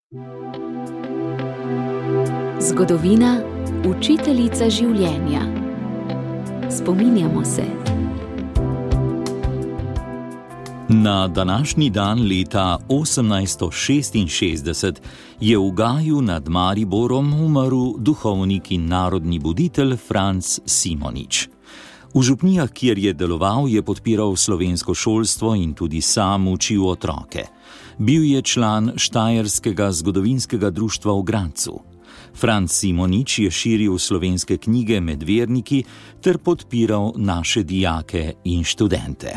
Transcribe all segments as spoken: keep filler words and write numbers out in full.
Zgodovina, učiteljica življenja. Spominjamo se. Na današnji dan leta osemnajsto šestinšestdeset je v Gaju nad Mariborom umrl duhovnik in narodni buditelj Franc Simonič. V župnijah, kjer je deloval, je podpiral slovensko šolstvo in tudi sam učil otroke. Bil je član Štajerskega zgodovinskega društva v Gradcu. Franc Simonič je širil slovenske knjige med verniki ter podpiral naše dijake in študente.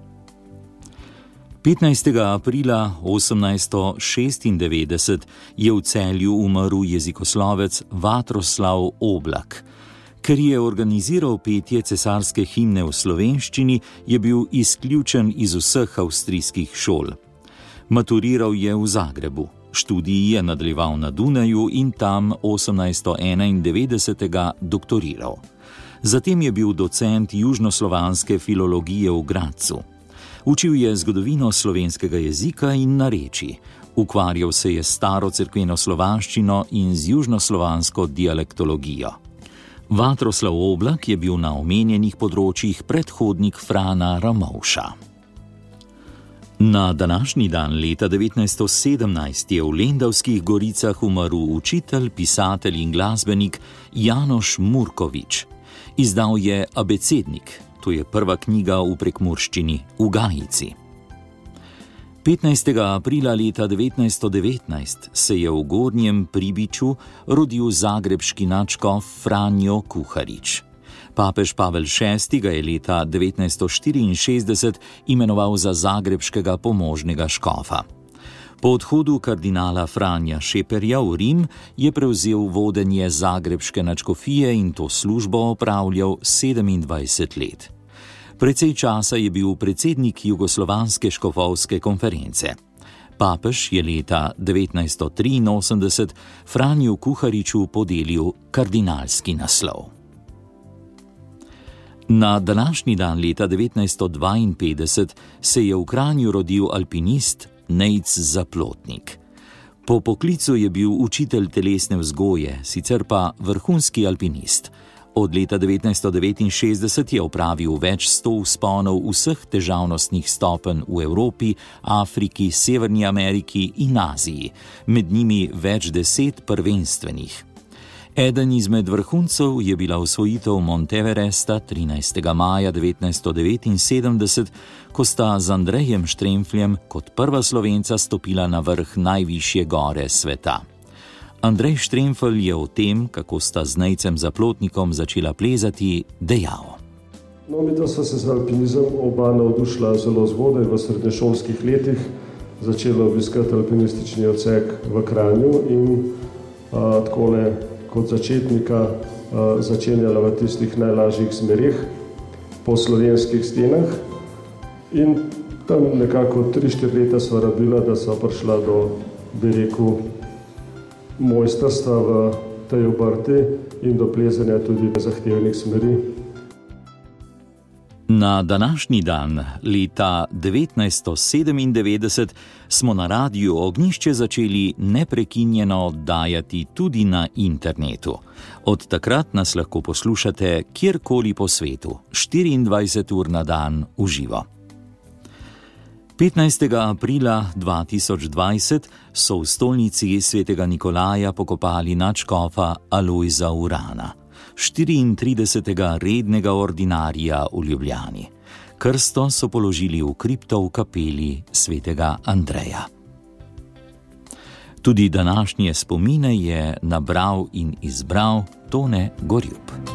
petnajstega aprila osemnajsto šestindevetdeset je v Celju umrl jezikoslovec Vatroslav Oblak. Ker je organiziral petje cesarske himne v slovenščini, je bil izključen iz vseh avstrijskih šol. Maturiral je v Zagrebu. Študij je nadaljeval na Dunaju in tam osemnajsto enaindevetdesetega doktoriral. Zatem je bil docent južnoslovanske filologije v Gradcu. Učil je zgodovino slovenskega jezika in narečij. Ukvarjal se je s staro cerkveno slovanščino in z južnoslovansko dialektologijo. Vatroslav Oblak je bil na omenjenih področjih predhodnik Frana Ramovša. Na današnji dan leta devetnajststo sedemnajst je v Lendavskih Goricah umrl učitelj, pisatelj in glasbenik Janoš Murkovič. Izdal je Abecednik, to je prva knjiga v prekmurščini, v Gajici. petnajstega aprila leta devetnajststo devetnajst se je v Gornjem Pribiču rodil zagrebški nadškof Franjo Kuharič. Papež Pavel šesti ga je leta devetnajststo štiriinšestdeset imenoval za zagrebškega pomožnega škofa. Po odhodu kardinala Franja Šeperja v Rim je prevzel vodenje zagrebške nadškofije in to službo opravljal sedemindvajset let. Precej časa je bil predsednik Jugoslovanske škofovske konference. Papež je leta devetnajststo triinosemdeset Franju Kuhariču podelil kardinalski naslov. Na današnji dan leta devetnajststo dvainpetdeset se je v Kranju rodil alpinist Nejc Zaplotnik. Po poklicu je bil učitelj telesne vzgoje, sicer pa vrhunski alpinist. Od leta devetnajststo devetinšestdeset je opravil več sto vzponov vseh težavnostnih stopenj v Evropi, Afriki, Severni Ameriki in Aziji, med njimi več deset prvenstvenih. Eden izmed vrhuncev je bila osvojitev Monteveresta trinajstega maja devetnajststo devetinsedemdeset, ko sta z Andrejem Štremfljem kot prva Slovenca stopila na vrh najvišje gore sveta. Andrej Štremfelj je o tem, kako sta z Nejcem Zaplotnikom začela plezati, dejal. No, mi da sva se z alpinizem oba navdušila zelo zgodaj v srednješolskih letih. Začela obiskati alpinistični odsek v Kranju in a, takole kot začetnika a, začenjala v tistih najlažjih smerih po slovenskih stenah. In tam nekako tri štiri leta sva rabila, da sva prišla do, bi rekel, mojstrstva v tej obrti in do plezanja tudi zahtevnih smeri. Na današnji dan, leta devetnajststo sedemindevetdeset, smo na Radiu Ognjišče začeli neprekinjeno oddajati tudi na internetu. Od takrat nas lahko poslušate kjerkoli po svetu, štiriindvajset ur na dan v živo. petnajstega aprila dva tisoč dvajset so v stolnici svetega Nikolaja pokopali nadškofa Alojza Urana, štiriintridesetega rednega ordinarija v Ljubljani. Krsto so položili v kripto v kapeli svetega Andreja. Tudi današnje spomine je nabral in izbral Tone Gorjup.